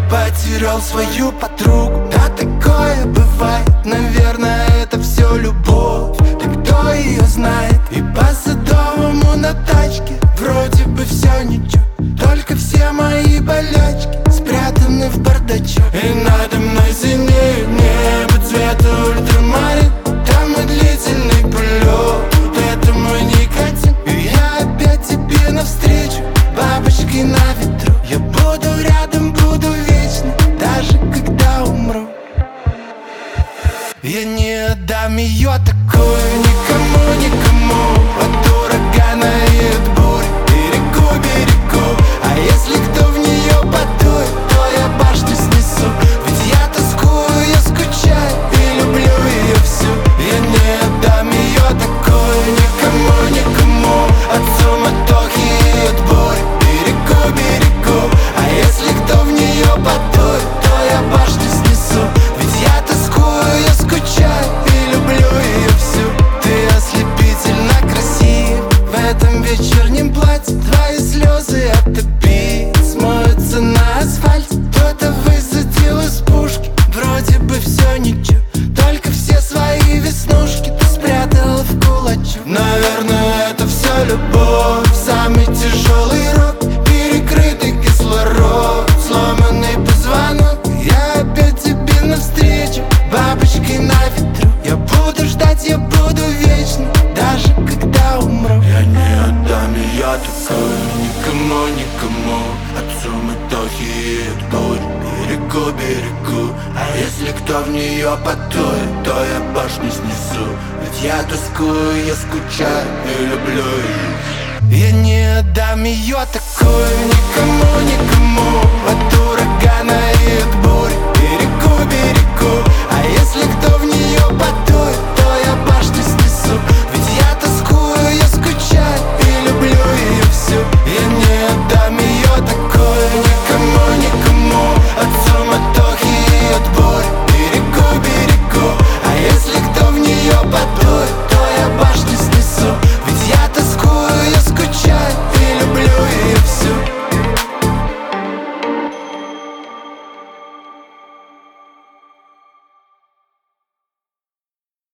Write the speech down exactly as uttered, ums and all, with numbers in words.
потерял свою подругу. Да такое бывает, наверное, это все любовь. Да кто ее знает? И по Садовому на тачке вроде бы все ничего, только все мои болячки спрятаны в бардачок. И надо мной синеет небо цвета ультрамарин. Там и длительный полет, это мой никотин. И я опять тебе навстречу, бабочкой на ветру. Я буду рядом, буду вечно, даже когда умру. Я не отдам ее такую никому, никому. От урагана и от бури берегу, берегу. А если кто в нее подует, то я башню снесу. Ведь я тоскую, я скучаю и люблю ее всю. Я не отдам ее такую никому, никому. От суматохи и от бури берегу, берегу. А если кто в нее подует, то я башню снесу. Ведь я тоскую, я скучаю и люблю ее всю. Ты ослепительно красив в этом вечернем платье. Твои слезы от обид смоются на асфальте. Кто-то высадил из пушки, вроде бы все ничего, только все свои веснушки ты спрятал в кулачок. Наверное, это все любовь, самый тяжелый рок, перекрытый кислород, сломанный позвонок. Я опять тебе навстречу, бабочкой на ветру. Я буду ждать, я буду вечно, даже когда умру. Я не отдам ее такую никому, никому. От суматохи и от бурь берегу, берегу. А если кто в нее подует, то я башню снесу. Ведь я тоскую, я скучаю и люблю ее. Я не отдам ее такую никому,